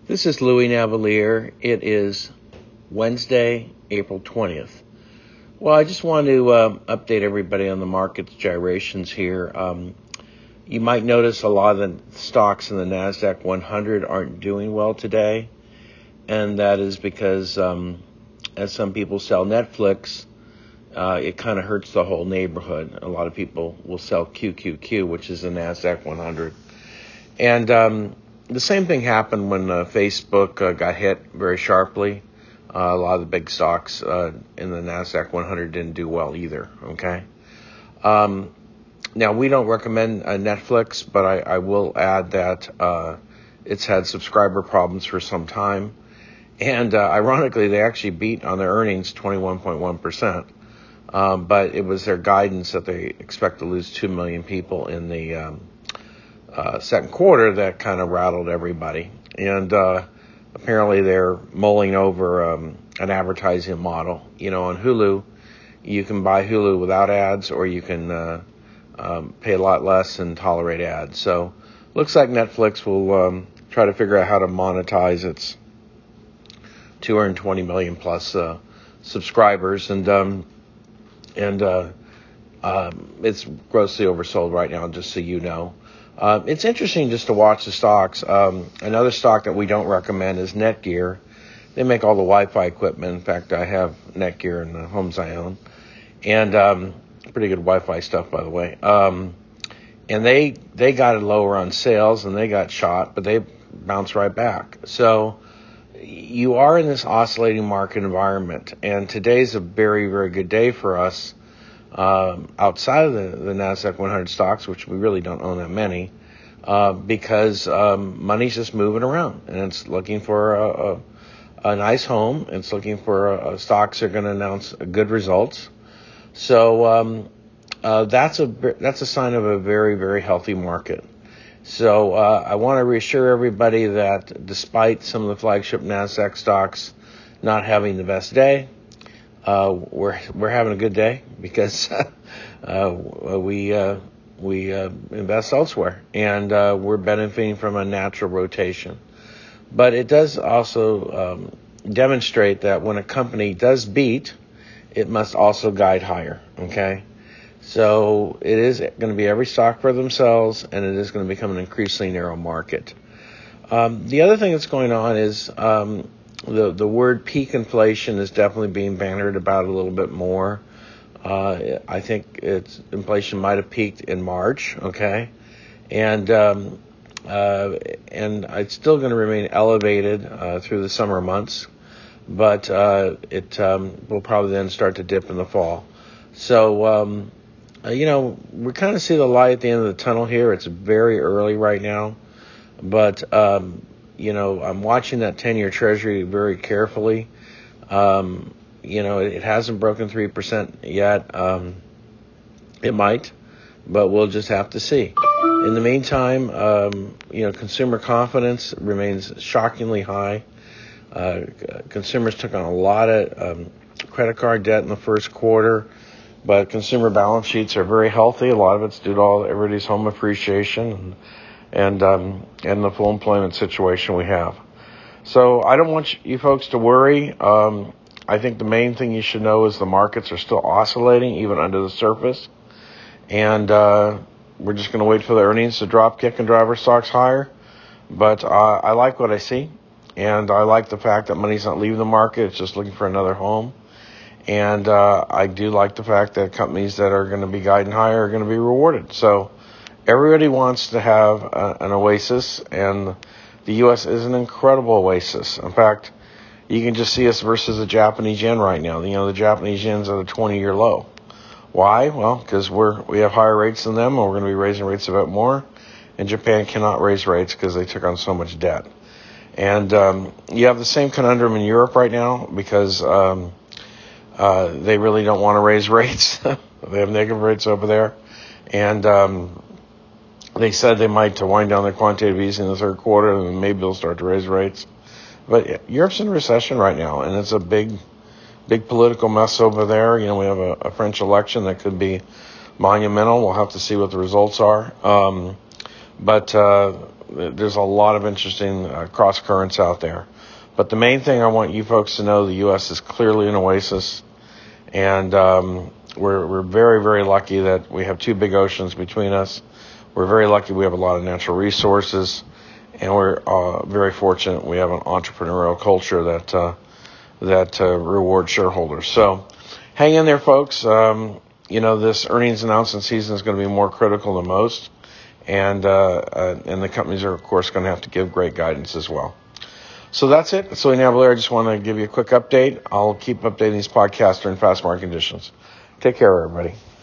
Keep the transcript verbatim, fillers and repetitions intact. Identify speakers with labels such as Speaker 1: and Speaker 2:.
Speaker 1: This is Louis Navalier. It is Wednesday, April twentieth. Well, I just want to uh, update everybody on the market's gyrations here. Um, you might notice a lot of the stocks in the NASDAQ one hundred aren't doing well today, and that is because um, as some people sell Netflix, uh, it kind of hurts the whole neighborhood. A lot of people will sell Q Q Q, which is the NASDAQ one hundred. And um, the same thing happened when uh, Facebook uh, got hit very sharply. Uh, a lot of the big stocks uh, in the NASDAQ one hundred didn't do well either, okay? Um, now, we don't recommend uh, Netflix, but I, I will add that uh, it's had subscriber problems for some time. And uh, ironically, they actually beat on their earnings twenty-one point one percent. Um, but it was their guidance that they expect to lose two million people in the um, uh, second quarter that kind of rattled everybody. And uh, apparently they're mulling over um, an advertising model. You know, on Hulu, you can buy Hulu without ads, or you can uh, um, pay a lot less and tolerate ads. So looks like Netflix will um, try to figure out how to monetize its two hundred twenty million plus uh, subscribers. And um, and uh, um, it's grossly oversold right now, just so you know. Uh, it's interesting just to watch the stocks. Um, another stock that we don't recommend is Netgear. They make all the Wi-Fi equipment. In fact, I have Netgear in the homes I own. And um, pretty good Wi-Fi stuff, by the way. Um, and they they got it lower on sales, and they got shot, but they bounced right back. So you are in this oscillating market environment, and today's a very, very good day for us. Um, outside of the, the NASDAQ one hundred stocks, which we really don't own that many, uh, because um, money's just moving around, and it's looking for a, a, a nice home. It's looking for a, a stocks are going to announce good results. So um, uh, that's a that's a sign of a very, very healthy market. So uh, I want to reassure everybody that despite some of the flagship NASDAQ stocks not having the best day, Uh, we're we're having a good day because uh, we uh, we uh, invest elsewhere, and uh, we're benefiting from a natural rotation. But it does also um, demonstrate that when a company does beat, it must also guide higher. Okay, so it is going to be every stock for themselves, and it is going to become an increasingly narrow market. Um, the other thing that's going on is um, the the word peak inflation is definitely being bannered about a little bit more. Uh, I think it's inflation might have peaked in March, okay, and um, uh, and it's still going to remain elevated uh, through the summer months, but uh, it um, will probably then start to dip in the fall. So um, uh, you know, we kind of see the light at the end of the tunnel here. It's very early right now. But, um, you know, I'm watching that ten-year Treasury very carefully. Um, you know, it, it hasn't broken three percent yet. Um, it might, but we'll just have to see. In the meantime, um, you know, consumer confidence remains shockingly high. Uh, consumers took on a lot of um, credit card debt in the first quarter, but consumer balance sheets are very healthy. A lot of it's due to all everybody's home appreciation and and um, and the full employment situation we have. So I don't want you folks to worry. Um, I think the main thing you should know is the markets are still oscillating, even under the surface. And uh, we're just going to wait for the earnings to drop, kick, and drive our stocks higher. But uh, I like what I see. And I like the fact that money's not leaving the market. It's just looking for another home. And uh, I do like the fact that companies that are going to be guiding higher are going to be rewarded. So everybody wants to have a, an oasis, and the U S is an incredible oasis. In fact, you can just see us versus the Japanese yen right now. You know, the Japanese yen's at a twenty-year low. Why? Well, because we're we have higher rates than them, and we're going to be raising rates a bit more. And Japan cannot raise rates because they took on so much debt. And um, you have the same conundrum in Europe right now because um, uh, they really don't want to raise rates. They have negative rates over there, and um, they said they might to wind down their quantitative easing in the third quarter, and maybe they'll start to raise rates. But Europe's in recession right now, and it's a big, big political mess over there. You know, we have a, a French election that could be monumental. We'll have to see what the results are. Um, But uh, there's a lot of interesting uh, cross currents out there. But the main thing I want you folks to know, the U S is clearly an oasis, and um, we're we're very, very lucky that we have two big oceans between us. We're very lucky we have a lot of natural resources, and we're uh, very fortunate we have an entrepreneurial culture that uh, that uh, rewards shareholders. So hang in there, folks. Um, you know, this earnings announcement season is going to be more critical than most, and uh, uh, and the companies are, of course, going to have to give great guidance as well. So that's it. So now, Blair, I just want to give you a quick update. I'll keep updating these podcasts during fast market conditions. Take care, everybody.